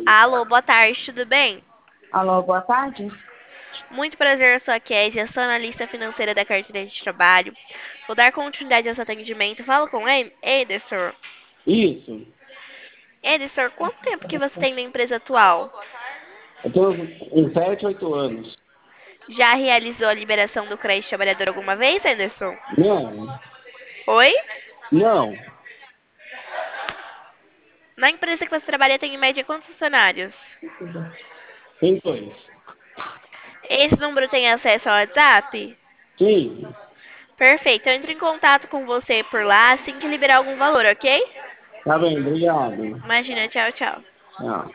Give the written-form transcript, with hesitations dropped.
Alô, boa tarde, tudo bem? Alô, boa tarde. Muito prazer, eu sou a Kézia, sou analista financeira da carteira de trabalho. Vou dar continuidade a esse atendimento. Falo com ele. Ederson. Isso. Ederson, quanto tempo que você tem na empresa atual? Eu tenho uns 7, 8 anos. Já realizou a liberação do crédito trabalhador alguma vez, Ederson? Não, Oi? não. Na empresa que você trabalha tem em média quantos funcionários? Tem dois. Esse número tem acesso ao WhatsApp? Sim. Perfeito, eu entro em contato com você por lá assim que liberar algum valor, ok? Tá bem, obrigado. Imagina, tchau, tchau. Tchau.